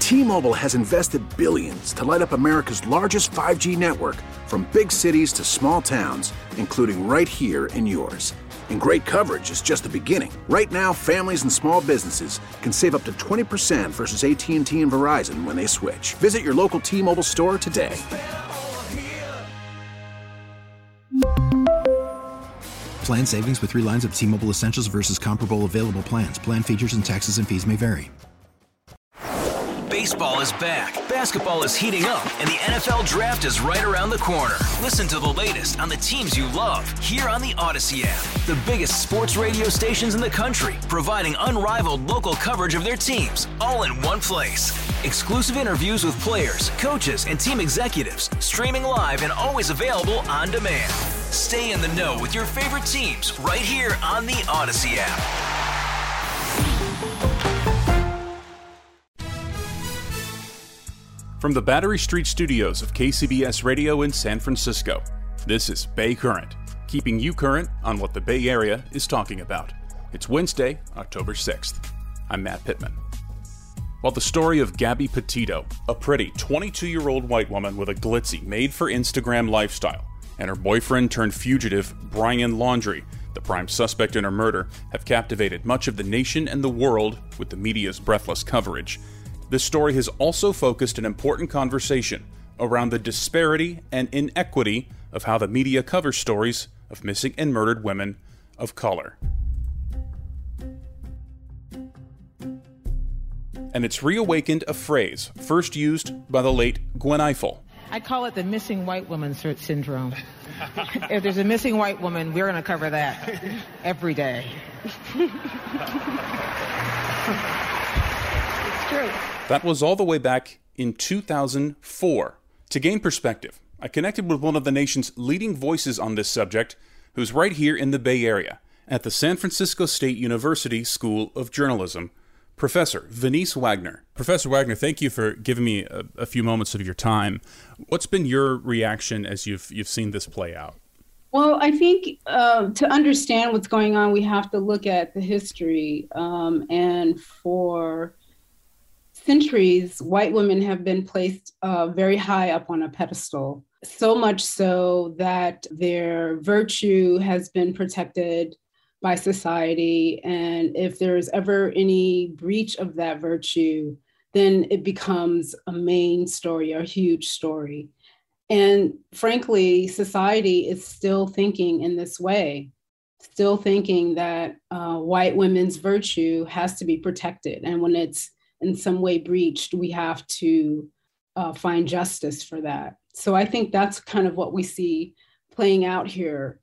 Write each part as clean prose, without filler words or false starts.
T-Mobile has invested billions to light up America's largest 5G network, from big cities to small towns, including right here in yours. And great coverage is just the beginning. Right now, families and small businesses can save up to 20% versus AT&T and Verizon when they switch. Visit your local T-Mobile store today. Plan savings with 3 lines of T-Mobile Essentials versus comparable available plans. Plan features and taxes and fees may vary. Baseball is back, basketball is heating up, and the NFL Draft is right around the corner. Listen to the latest on the teams you love here on the Odyssey app. The biggest sports radio stations in the country, providing unrivaled local coverage of their teams, all in one place. Exclusive interviews with players, coaches, and team executives, streaming live and always available on demand. Stay in the know with your favorite teams right here on the Odyssey app. From the Battery Street studios of KCBS Radio in San Francisco, this is Bay Current, keeping you current on what the Bay Area is talking about. It's Wednesday, October 6th. I'm Matt Pittman. While the story of Gabby Petito, a pretty 22-year-old white woman with a glitzy, made-for-Instagram lifestyle, and her boyfriend-turned-fugitive, Brian Laundrie, the prime suspect in her murder, have captivated much of the nation and the world with the media's breathless coverage, this story has also focused an important conversation around the disparity and inequity of how the media covers stories of missing and murdered women of color. And it's reawakened a phrase first used by the late Gwen Ifill. I call it the missing white woman syndrome. If there's a missing white woman, we're going to cover that every day. It's true. That was all the way back in 2004. To gain perspective, I connected with one of the nation's leading voices on this subject, who's right here in the Bay Area, at the San Francisco State University School of Journalism, Professor Venice Wagner. Professor Wagner, thank you for giving me a few moments of your time. What's been your reaction as you've seen this play out? Well, I think to understand what's going on, we have to look at the history, and for centuries, white women have been placed very high up on a pedestal, so much so that their virtue has been protected by society. And if there's ever any breach of that virtue, then it becomes a main story, a huge story. And frankly, society is still thinking in this way, still thinking that white women's virtue has to be protected. And when it's in some way breached, we have to find justice for that. So I think that's kind of what we see playing out here.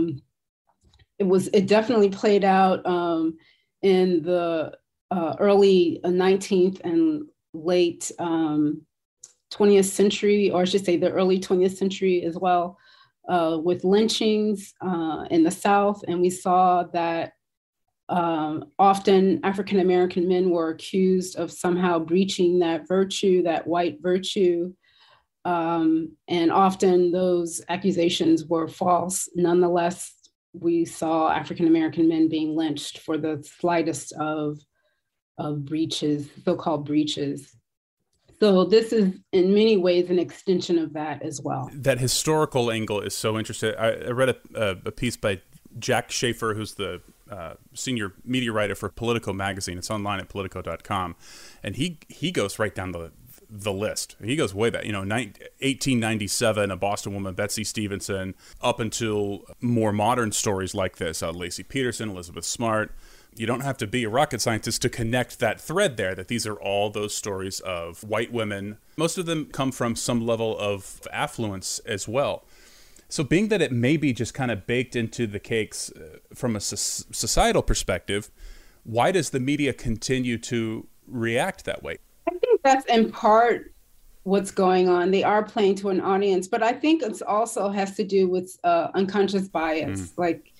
It definitely played out in the early 19th and late 20th century, or I should say the early 20th century as well, with lynchings in the South. And we saw that often African-American men were accused of somehow breaching that virtue, that white virtue. And often those accusations were false. Nonetheless, we saw African-American men being lynched for the slightest of breaches, so-called breaches. So this is in many ways an extension of that as well. That historical angle is so interesting. I read a piece by Jack Schaefer, who's the senior media writer for Politico magazine. It's online at Politico.com. And he goes right down the list. He goes way back, 1897, a Boston woman, Betsy Stevenson, up until more modern stories like this, Lacey Peterson, Elizabeth Smart. You don't have to be a rocket scientist to connect that thread there, that these are all those stories of white women. Most of them come from some level of affluence as well. So being that it may be just kind of baked into the cakes from a societal perspective, why does the media continue to react that way? I think that's in part what's going on. They are playing to an audience, but I think it also has to do with unconscious bias. Like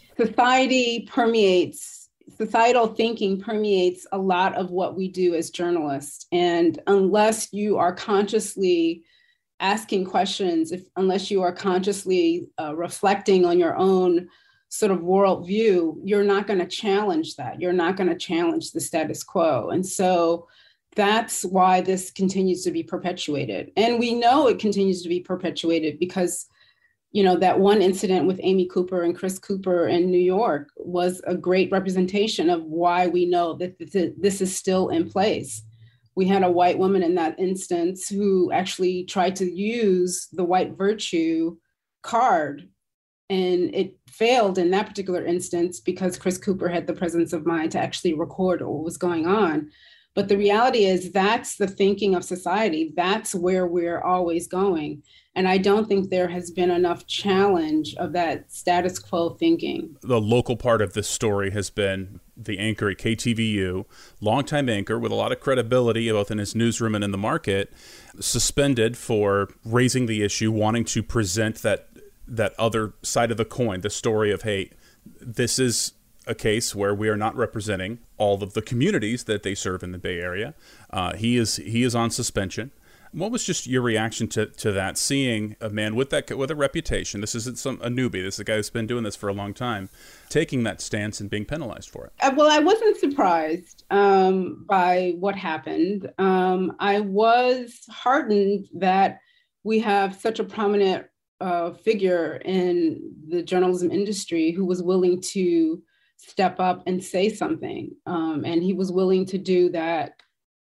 societal thinking permeates a lot of what we do as journalists. And unless you are consciously asking questions, unless you are consciously reflecting on your own sort of worldview, you're not going to challenge that. You're not going to challenge the status quo. And so that's why this continues to be perpetuated. And we know it continues to be perpetuated because, you know, that one incident with Amy Cooper and Chris Cooper in New York was a great representation of why we know that this is still in place. We had a white woman in that instance who actually tried to use the white virtue card, and it failed in that particular instance because Chris Cooper had the presence of mind to actually record what was going on. But the reality is that's the thinking of society. That's where we're always going. And I don't think there has been enough challenge of that status quo thinking. The local part of this story has been the anchor at KTVU, longtime anchor with a lot of credibility both in his newsroom and in the market, suspended for raising the issue, wanting to present that other side of the coin, the story of, hey, this is a case where we are not representing all of the communities that they serve in the Bay Area. He is on suspension. What was just your reaction to that, seeing a man with a reputation? This isn't a newbie. This is a guy who's been doing this for a long time, taking that stance and being penalized for it. Well, I wasn't surprised by what happened. I was heartened that we have such a prominent figure in the journalism industry who was willing to step up and say something. And he was willing to do that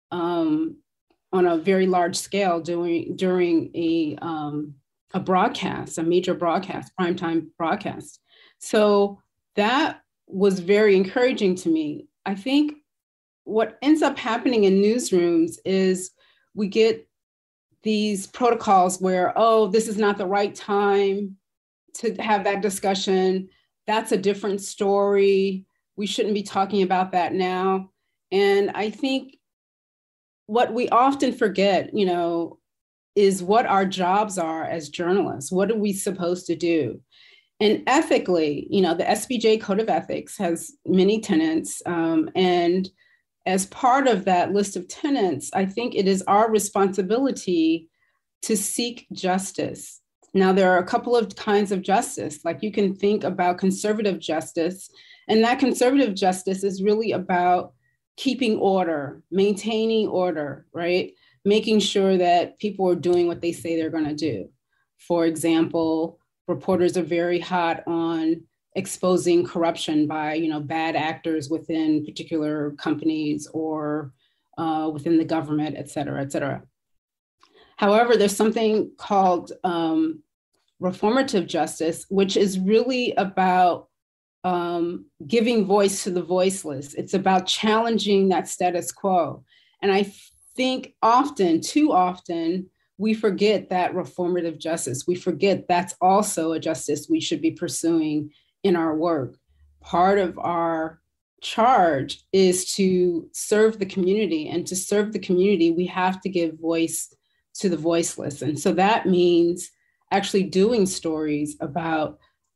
on a very large scale during a broadcast, a major broadcast, primetime broadcast. So that was very encouraging to me. I think what ends up happening in newsrooms is we get these protocols where, oh, this is not the right time to have that discussion. That's a different story. We shouldn't be talking about that now. And I think what we often forget, you know, is what our jobs are as journalists. What are we supposed to do? And ethically, you know, the SBJ Code of Ethics has many tenets. And as part of that list of tenets, I think it is our responsibility to seek justice. Now, there are a couple of kinds of justice. Like you can think about conservative justice, and that conservative justice is really about keeping order, maintaining order, right? Making sure that people are doing what they say they're going to do. For example, reporters are very hot on exposing corruption by, you know, bad actors within particular companies or within the government, et cetera, et cetera. However, there's something called reformative justice, which is really about giving voice to the voiceless. It's about challenging that status quo. And I think too often, we forget that reformative justice. We forget that's also a justice we should be pursuing in our work. Part of our charge is to serve the community, and to serve the community, we have to give voice to the voiceless. And so that means actually doing stories about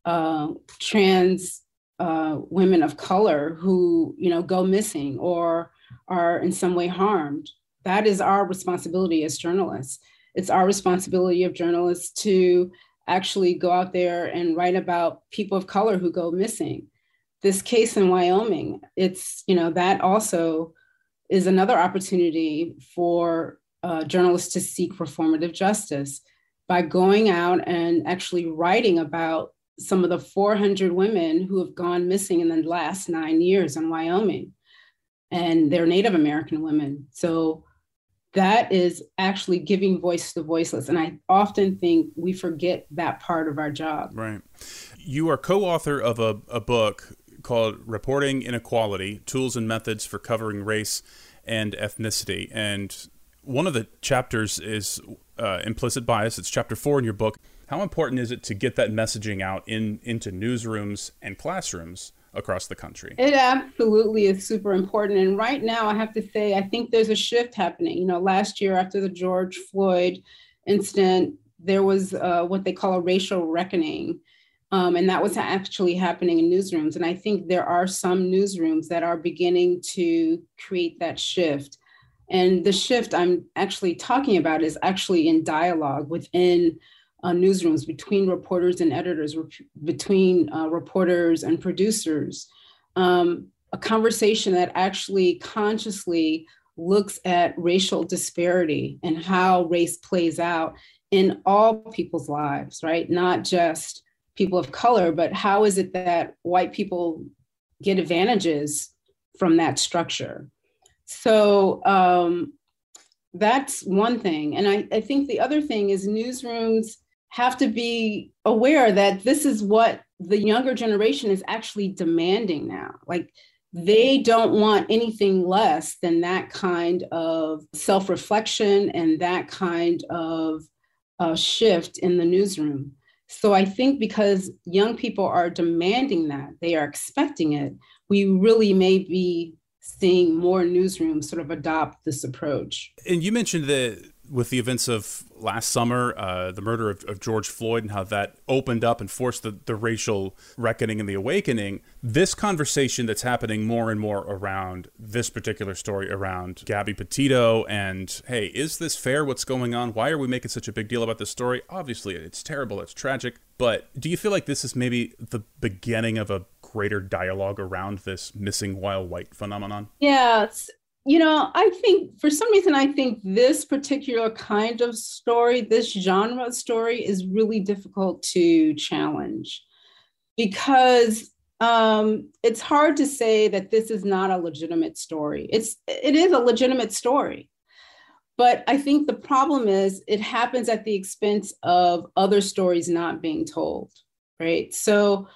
trans women of color who, you know, go missing or are in some way harmed. That is our responsibility as journalists. It's our responsibility of journalists to actually go out there and write about people of color who go missing. This case in Wyoming, it's, you know, that also is another opportunity for journalists to seek reformative justice by going out and actually writing about some of the 400 women who have gone missing in the last 9 years in Wyoming, and they're Native American women. So that is actually giving voice to the voiceless. And I often think we forget that part of our job. Right. You are co-author of a book called Reporting Inequality, Tools and Methods for Covering Race and Ethnicity. And one of the chapters is implicit bias. It's chapter 4 in your book. How important is it to get that messaging out into newsrooms and classrooms across the country? It absolutely is super important. And right now, I have to say, I think there's a shift happening. You know, last year after the George Floyd incident, there was what they call a racial reckoning. And that was actually happening in newsrooms. And I think there are some newsrooms that are beginning to create that shift. And the shift I'm actually talking about is actually in dialogue within newsrooms, between reporters and editors, between reporters and producers, a conversation that actually consciously looks at racial disparity and how race plays out in all people's lives, right? Not just people of color, but how is it that white people get advantages from that structure? So that's one thing. And I think the other thing is newsrooms have to be aware that this is what the younger generation is actually demanding now. Like, they don't want anything less than that kind of self-reflection and that kind of shift in the newsroom. So I think because young people are demanding that, they are expecting it, we really may be seeing more newsrooms sort of adopt this approach. And you mentioned that with the events of last summer, the murder of George Floyd, and how that opened up and forced the racial reckoning and the awakening, this conversation that's happening more and more around this particular story around Gabby Petito and, hey, is this fair? What's going on? Why are we making such a big deal about this story? Obviously, it's terrible. It's tragic. But do you feel like this is maybe the beginning of a greater dialogue around this missing while white phenomenon? Yeah. You know, I think for some reason, I think this particular kind of story, this genre of story, is really difficult to challenge because it's hard to say that this is not a legitimate story. It is a legitimate story. But I think the problem is it happens at the expense of other stories not being told, right? So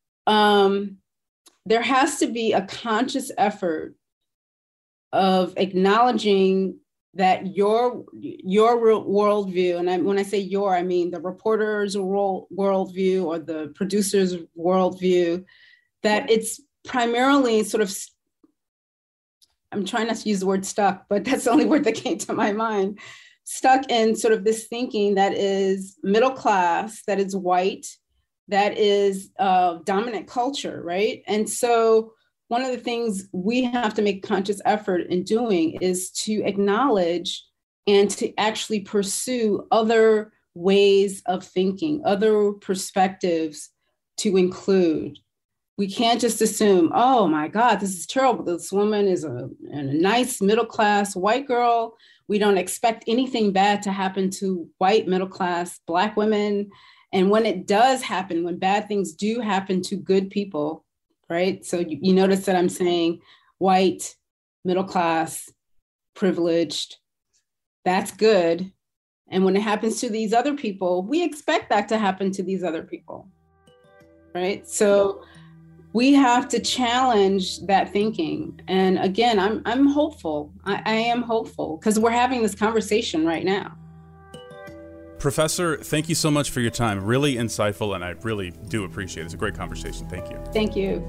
there has to be a conscious effort of acknowledging that your worldview, and when I say your, I mean the reporter's worldview or the producer's worldview, that it's primarily sort of, I'm trying not to use the word stuck, but that's the only word that came to my mind, stuck in sort of this thinking that is middle class, that is white, that is dominant culture, right? And so one of the things we have to make conscious effort in doing is to acknowledge and to actually pursue other ways of thinking, other perspectives to include. We can't just assume, oh my God, this is terrible. This woman is a nice middle-class white girl. We don't expect anything bad to happen to white middle-class Black women. And when it does happen, when bad things do happen to good people, right? So you notice that I'm saying white, middle class, privileged, that's good. And when it happens to these other people, we expect that to happen to these other people, right? So we have to challenge that thinking. And again, I'm hopeful. I am hopeful because we're having this conversation right now. Professor, thank you so much for your time. Really insightful, and I really do appreciate it. It's a great conversation. Thank you. Thank you.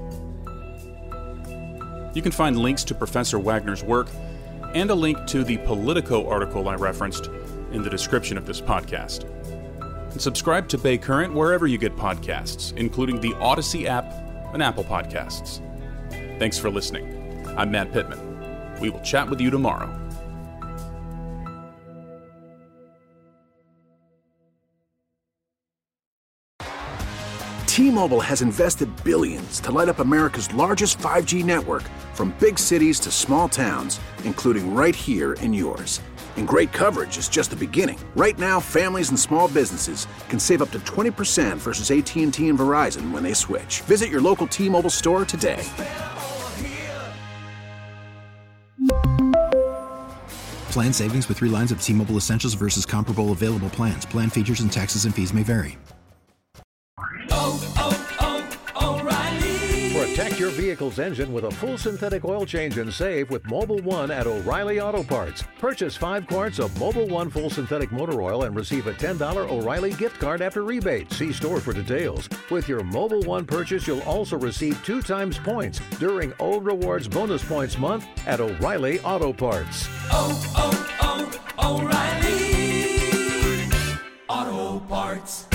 You can find links to Professor Wagner's work and a link to the Politico article I referenced in the description of this podcast. And subscribe to Bay Current wherever you get podcasts, including the Odyssey app and Apple Podcasts. Thanks for listening. I'm Matt Pittman. We will chat with you tomorrow. T-Mobile has invested billions to light up America's largest 5G network, from big cities to small towns, including right here in yours. And great coverage is just the beginning. Right now, families and small businesses can save up to 20% versus AT&T and Verizon when they switch. Visit your local T-Mobile store today. Plan savings with 3 lines of T-Mobile Essentials versus comparable available plans. Plan features and taxes and fees may vary. Protect your vehicle's engine with a full synthetic oil change and save with Mobil 1 at O'Reilly Auto Parts. Purchase 5 quarts of Mobil 1 full synthetic motor oil and receive a $10 O'Reilly gift card after rebate. See store for details. With your Mobil 1 purchase, you'll also receive 2 times points during O Rewards Bonus Points Month at O'Reilly Auto Parts. O'Reilly Auto Parts.